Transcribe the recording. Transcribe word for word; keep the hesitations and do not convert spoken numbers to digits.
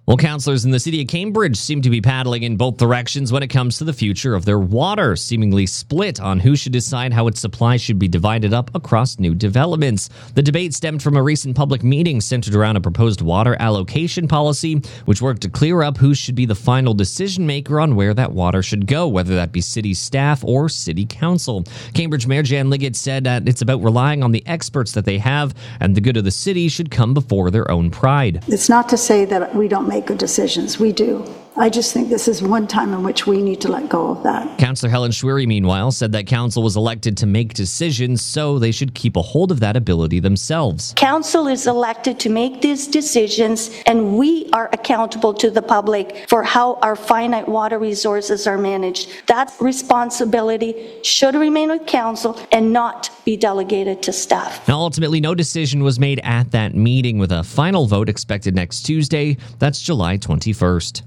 Well, councillors in the city of Cambridge seem to be paddling in both directions when it comes to the future of their water, seemingly split on who should decide how its supply should be divided up across new developments. The debate stemmed from a recent public meeting centered around a proposed water allocation policy, which worked to clear up who should be the final decision maker on where that water should go, whether that be city staff or city council. Cambridge Mayor Jan Liggett said that it's about relying on the experts that they have, and the good of the city should come before their own pride. It's not to say that we don't make good decisions. We do. I just think this is one time in which we need to let go of that. Councillor Helen Schwery, meanwhile, said that council was elected to make decisions, so they should keep a hold of that ability themselves. Council is elected to make these decisions, and we are accountable to the public for how our finite water resources are managed. That responsibility should remain with council and not be delegated to staff. Now, ultimately, no decision was made at that meeting, with a final vote expected next Tuesday. That's July twenty-first.